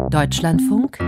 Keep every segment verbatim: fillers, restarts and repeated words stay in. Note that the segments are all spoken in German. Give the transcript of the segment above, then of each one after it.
Deutschlandfunk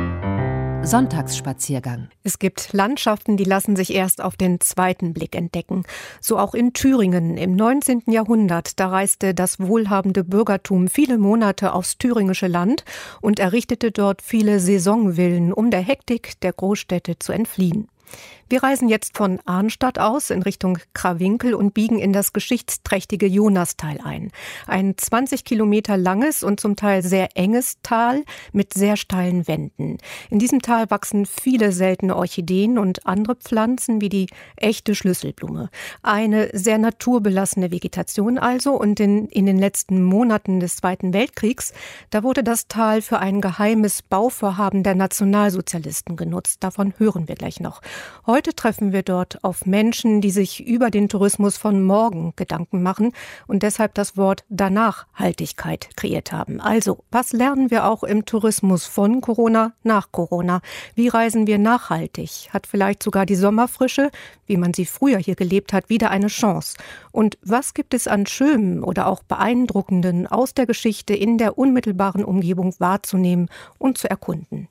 Sonntagsspaziergang. Es gibt Landschaften, die lassen sich erst auf den zweiten Blick entdecken. So auch in Thüringen im neunzehnten Jahrhundert. Da reiste das wohlhabende Bürgertum viele Monate aufs thüringische Land und errichtete dort viele Saisonvillen, um der Hektik der Großstädte zu entfliehen. Wir reisen jetzt von Arnstadt aus in Richtung Krawinkel und biegen in das geschichtsträchtige Jonastal ein. Ein zwanzig Kilometer langes und zum Teil sehr enges Tal mit sehr steilen Wänden. In diesem Tal wachsen viele seltene Orchideen und andere Pflanzen wie die echte Schlüsselblume. Eine sehr naturbelassene Vegetation also, und in, in den letzten Monaten des Zweiten Weltkriegs, da wurde das Tal für ein geheimes Bauvorhaben der Nationalsozialisten genutzt. Davon hören wir gleich noch. Heute treffen wir dort auf Menschen, die sich über den Tourismus von morgen Gedanken machen und deshalb das Wort Danachhaltigkeit kreiert haben. Also, was lernen wir auch im Tourismus von Corona nach Corona? Wie reisen wir nachhaltig? Hat vielleicht sogar die Sommerfrische, wie man sie früher hier gelebt hat, wieder eine Chance? Und was gibt es an Schönem oder auch Beeindruckenden aus der Geschichte in der unmittelbaren Umgebung wahrzunehmen und zu erkunden?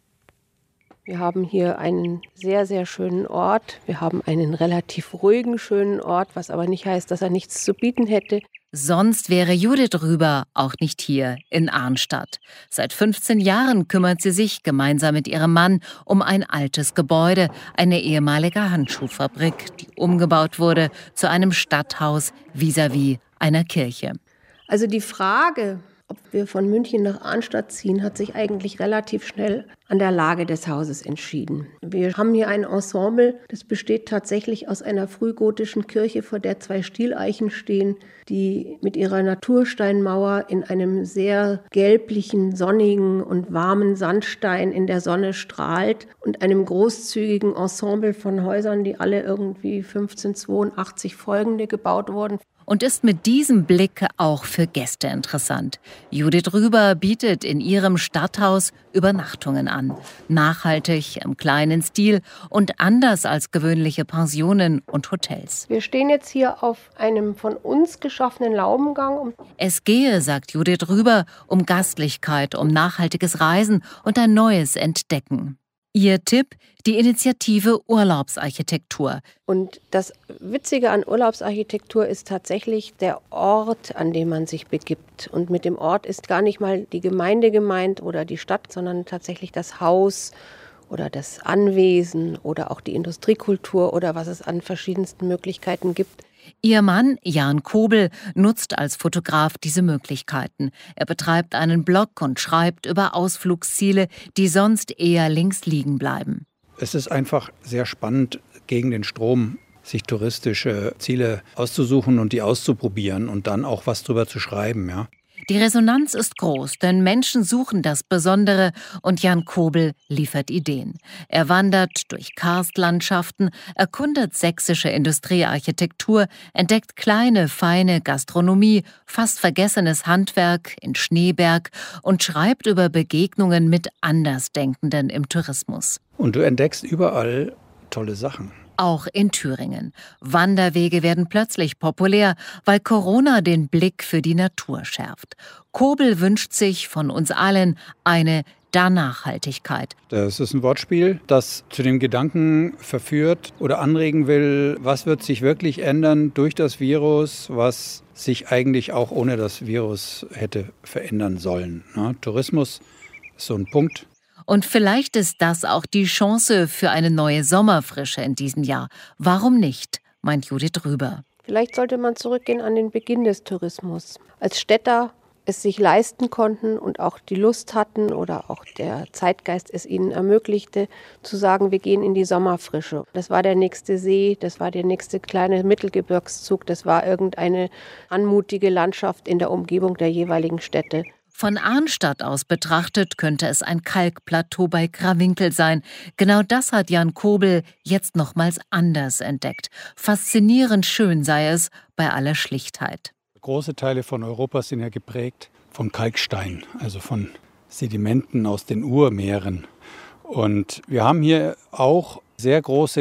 Wir haben hier einen sehr, sehr schönen Ort. Wir haben einen relativ ruhigen, schönen Ort, was aber nicht heißt, dass er nichts zu bieten hätte. Sonst wäre Judith Rüber auch nicht hier in Arnstadt. Seit fünfzehn Jahren kümmert sie sich gemeinsam mit ihrem Mann um ein altes Gebäude, eine ehemalige Handschuhfabrik, die umgebaut wurde zu einem Stadthaus vis-à-vis einer Kirche. Also die Frage, ob wir von München nach Arnstadt ziehen, hat sich eigentlich relativ schnell an der Lage des Hauses entschieden. Wir haben hier ein Ensemble, das besteht tatsächlich aus einer frühgotischen Kirche, vor der zwei Stieleichen stehen, die mit ihrer Natursteinmauer in einem sehr gelblichen, sonnigen und warmen Sandstein in der Sonne strahlt und einem großzügigen Ensemble von Häusern, die alle irgendwie fünfzehnhundertzweiundachtzig folgende gebaut wurden. Und ist mit diesem Blick auch für Gäste interessant. Judith Rüber bietet in ihrem Stadthaus Übernachtungen an. Nachhaltig, im kleinen Stil und anders als gewöhnliche Pensionen und Hotels. Wir stehen jetzt hier auf einem von uns geschaffenen Laubengang. Es gehe, sagt Judith Rüber, um Gastlichkeit, um nachhaltiges Reisen und ein neues Entdecken. Ihr Tipp, die Initiative Urlaubsarchitektur. Und das Witzige an Urlaubsarchitektur ist tatsächlich der Ort, an dem man sich begibt. Und mit dem Ort ist gar nicht mal die Gemeinde gemeint oder die Stadt, sondern tatsächlich das Haus oder das Anwesen oder auch die Industriekultur oder was es an verschiedensten Möglichkeiten gibt. Ihr Mann, Jan Kobel, nutzt als Fotograf diese Möglichkeiten. Er betreibt einen Blog und schreibt über Ausflugsziele, die sonst eher links liegen bleiben. Es ist einfach sehr spannend, gegen den Strom sich touristische Ziele auszusuchen und die auszuprobieren und dann auch was drüber zu schreiben, ja. Die Resonanz ist groß, denn Menschen suchen das Besondere und Jan Kobel liefert Ideen. Er wandert durch Karstlandschaften, erkundet sächsische Industriearchitektur, entdeckt kleine, feine Gastronomie, fast vergessenes Handwerk in Schneeberg und schreibt über Begegnungen mit Andersdenkenden im Tourismus. Und du entdeckst überall tolle Sachen. Auch in Thüringen. Wanderwege werden plötzlich populär, weil Corona den Blick für die Natur schärft. Kobel wünscht sich von uns allen eine Danachhaltigkeit. Das ist ein Wortspiel, das zu dem Gedanken verführt oder anregen will, was wird sich wirklich ändern durch das Virus, was sich eigentlich auch ohne das Virus hätte verändern sollen. Ja, Tourismus ist so ein Punkt. Und vielleicht ist das auch die Chance für eine neue Sommerfrische in diesem Jahr. Warum nicht, meint Judith Rüber. Vielleicht sollte man zurückgehen an den Beginn des Tourismus. Als Städter es sich leisten konnten und auch die Lust hatten oder auch der Zeitgeist es ihnen ermöglichte, zu sagen, wir gehen in die Sommerfrische. Das war der nächste See, das war der nächste kleine Mittelgebirgszug, das war irgendeine anmutige Landschaft in der Umgebung der jeweiligen Städte. Von Arnstadt aus betrachtet könnte es ein Kalkplateau bei Krawinkel sein. Genau das hat Jan Kobel jetzt nochmals anders entdeckt. Faszinierend schön sei es bei aller Schlichtheit. Große Teile von Europa sind ja geprägt von Kalkstein, also von Sedimenten aus den Urmeeren. Und wir haben hier auch sehr große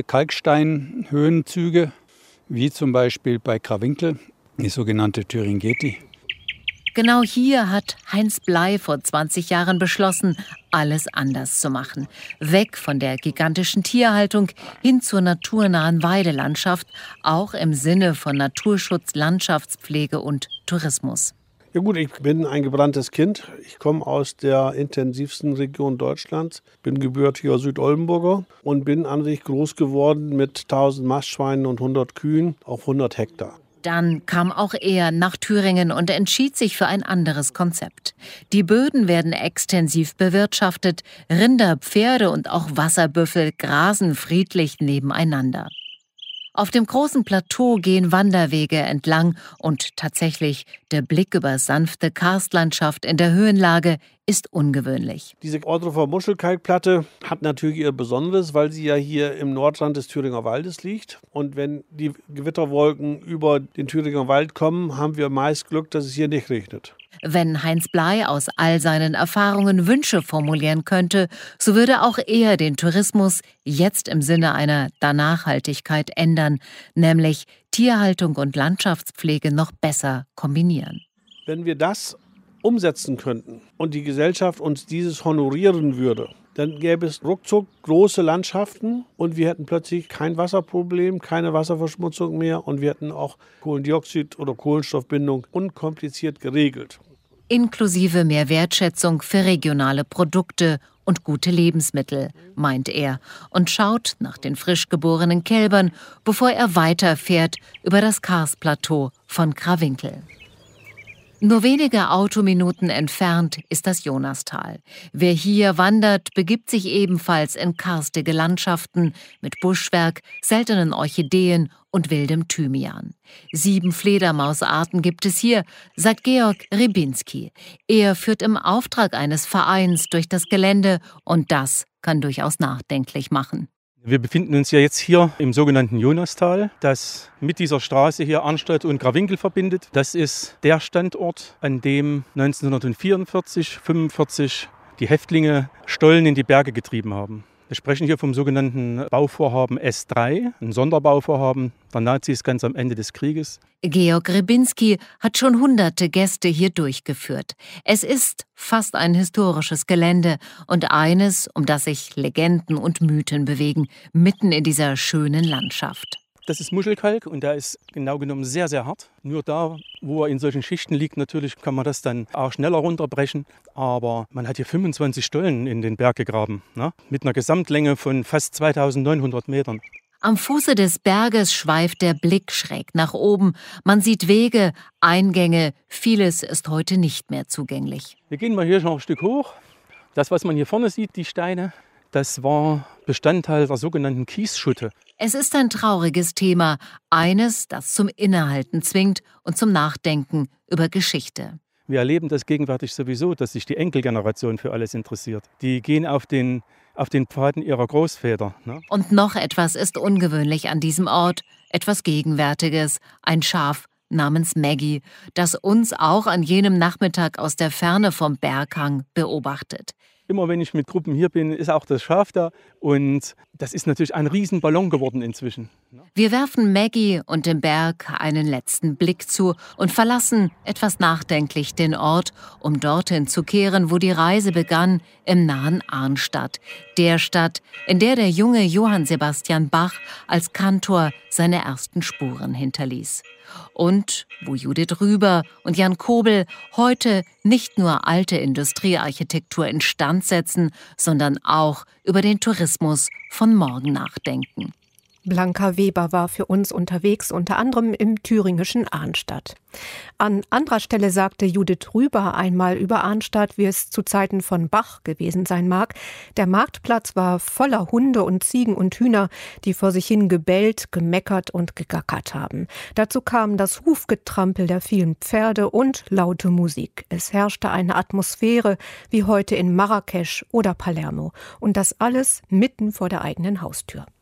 Kalksteinhöhenzüge, wie zum Beispiel bei Krawinkel, die sogenannte Thüringeti. Genau hier hat Heinz Bley vor zwanzig Jahren beschlossen, alles anders zu machen. Weg von der gigantischen Tierhaltung hin zur naturnahen Weidelandschaft, auch im Sinne von Naturschutz, Landschaftspflege und Tourismus. Ja gut, ich bin ein gebranntes Kind. Ich komme aus der intensivsten Region Deutschlands, bin gebürtiger Südoldenburger und bin an sich groß geworden mit tausend Mastschweinen und hundert Kühen auf hundert Hektar. Dann kam auch er nach Thüringen und entschied sich für ein anderes Konzept. Die Böden werden extensiv bewirtschaftet, Rinder, Pferde und auch Wasserbüffel grasen friedlich nebeneinander. Auf dem großen Plateau gehen Wanderwege entlang und tatsächlich, der Blick über sanfte Karstlandschaft in der Höhenlage ist ungewöhnlich. Diese Ohrdruffer Muschelkalkplatte hat natürlich ihr Besonderes, weil sie ja hier im Nordrand des Thüringer Waldes liegt. Und wenn die Gewitterwolken über den Thüringer Wald kommen, haben wir meist Glück, dass es hier nicht regnet. Wenn Heinz Bley aus all seinen Erfahrungen Wünsche formulieren könnte, so würde auch er den Tourismus jetzt im Sinne einer Nachhaltigkeit ändern, nämlich Tierhaltung und Landschaftspflege noch besser kombinieren. Wenn wir das umsetzen könnten und die Gesellschaft uns dieses honorieren würde, dann gäbe es ruckzuck große Landschaften und wir hätten plötzlich kein Wasserproblem, keine Wasserverschmutzung mehr und wir hätten auch Kohlendioxid- oder Kohlenstoffbindung unkompliziert geregelt. Inklusive mehr Wertschätzung für regionale Produkte und gute Lebensmittel, meint er, und schaut nach den frisch geborenen Kälbern, bevor er weiterfährt über das Karstplateau von Krawinkel. Nur wenige Autominuten entfernt ist das Jonastal. Wer hier wandert, begibt sich ebenfalls in karstige Landschaften mit Buschwerk, seltenen Orchideen und wildem Thymian. Sieben Fledermausarten gibt es hier, sagt Georg Rybinski. Er führt im Auftrag eines Vereins durch das Gelände und das kann durchaus nachdenklich machen. Wir befinden uns ja jetzt hier im sogenannten Jonastal, das mit dieser Straße hier Arnstadt und Krawinkel verbindet. Das ist der Standort, an dem neunzehnhundertvierundvierzig, fünfundvierzig die Häftlinge Stollen in die Berge getrieben haben. Wir sprechen hier vom sogenannten Bauvorhaben S drei, ein Sonderbauvorhaben der Nazis ganz am Ende des Krieges. Georg Rybinski hat schon hunderte Gäste hier durchgeführt. Es ist fast ein historisches Gelände und eines, um das sich Legenden und Mythen bewegen, mitten in dieser schönen Landschaft. Das ist Muschelkalk und der ist genau genommen sehr, sehr hart. Nur da, wo er in solchen Schichten liegt, natürlich kann man das dann auch schneller runterbrechen. Aber man hat hier fünfundzwanzig Stollen in den Berg gegraben, ne? Mit einer Gesamtlänge von fast zweitausendneunhundert Metern. Am Fuße des Berges schweift der Blick schräg nach oben. Man sieht Wege, Eingänge, vieles ist heute nicht mehr zugänglich. Wir gehen mal hier schon ein Stück hoch. Das, was man hier vorne sieht, die Steine, das war Bestandteil der sogenannten Kiesschutte. Es ist ein trauriges Thema, eines, das zum Innehalten zwingt und zum Nachdenken über Geschichte. Wir erleben das gegenwärtig sowieso, dass sich die Enkelgeneration für alles interessiert. Die gehen auf den, auf den Pfaden ihrer Großväter. Ne? Und noch etwas ist ungewöhnlich an diesem Ort, etwas Gegenwärtiges, ein Schaf namens Maggie, das uns auch an jenem Nachmittag aus der Ferne vom Berghang beobachtet. Immer wenn ich mit Gruppen hier bin, ist auch das Schaf da und das ist natürlich ein Riesenballon geworden inzwischen. Wir werfen Maggie und dem Berg einen letzten Blick zu und verlassen etwas nachdenklich den Ort, um dorthin zu kehren, wo die Reise begann, im nahen Arnstadt. Der Stadt, in der der junge Johann Sebastian Bach als Kantor seine ersten Spuren hinterließ. Und wo Judith Rüber und Jan Kobel heute nicht nur alte Industriearchitektur instand setzen, sondern auch über den Tourismus von morgen nachdenken. Blanca Weber war für uns unterwegs, unter anderem im thüringischen Arnstadt. An anderer Stelle sagte Judith Rüber einmal über Arnstadt, wie es zu Zeiten von Bach gewesen sein mag. Der Marktplatz war voller Hunde und Ziegen und Hühner, die vor sich hin gebellt, gemeckert und gegackert haben. Dazu kam das Hufgetrampel der vielen Pferde und laute Musik. Es herrschte eine Atmosphäre wie heute in Marrakesch oder Palermo. Und das alles mitten vor der eigenen Haustür.